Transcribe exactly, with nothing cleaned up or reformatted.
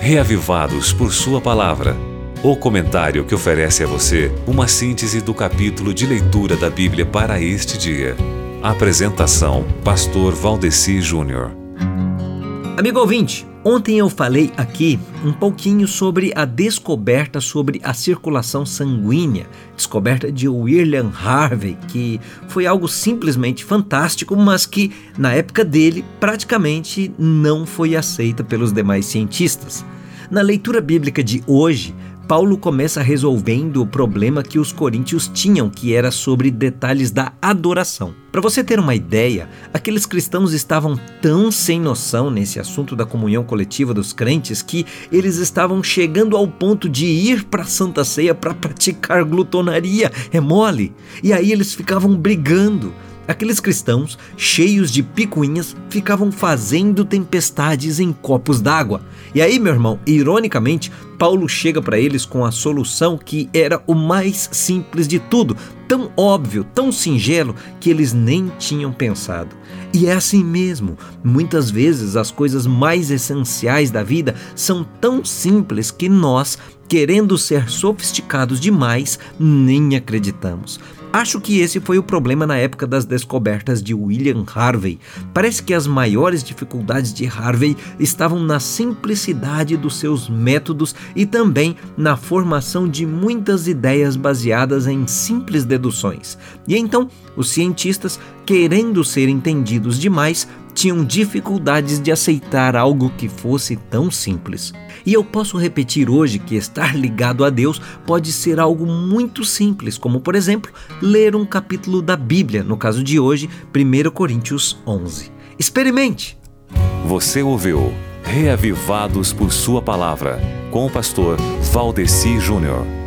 Reavivados por Sua Palavra. O comentário que oferece a você uma síntese do capítulo de leitura da Bíblia para este dia. Apresentação: Pastor Valdeci Júnior. Amigo ouvinte, ontem eu falei aqui um pouquinho sobre a descoberta sobre a circulação sanguínea, descoberta de William Harvey, que foi algo simplesmente fantástico, mas que na época dele praticamente não foi aceita pelos demais cientistas. Na leitura bíblica de hoje, Paulo começa resolvendo o problema que os coríntios tinham, que era sobre detalhes da adoração. Para você ter uma ideia, aqueles cristãos estavam tão sem noção nesse assunto da comunhão coletiva dos crentes que eles estavam chegando ao ponto de ir para a Santa Ceia para praticar glutonaria. É mole? E aí eles ficavam brigando. Aqueles cristãos, cheios de picuinhas, ficavam fazendo tempestades em copos d'água. E aí, meu irmão, ironicamente, Paulo chega para eles com a solução que era o mais simples de tudo, tão óbvio, tão singelo, que eles nem tinham pensado. E é assim mesmo, muitas vezes as coisas mais essenciais da vida são tão simples que nós, querendo ser sofisticados demais, nem acreditamos. Acho que esse foi o problema na época das descobertas de William Harvey. Parece que as maiores dificuldades de Harvey estavam na simplicidade dos seus métodos e também na formação de muitas ideias baseadas em simples deduções. E então, os cientistas, querendo ser entendidos demais, tinham dificuldades de aceitar algo que fosse tão simples. E eu posso repetir hoje que estar ligado a Deus pode ser algo muito simples, como, por exemplo, ler um capítulo da Bíblia, no caso de hoje, primeira Coríntios onze. Experimente! Você ouviu Reavivados por Sua Palavra, com o pastor Valdeci Júnior.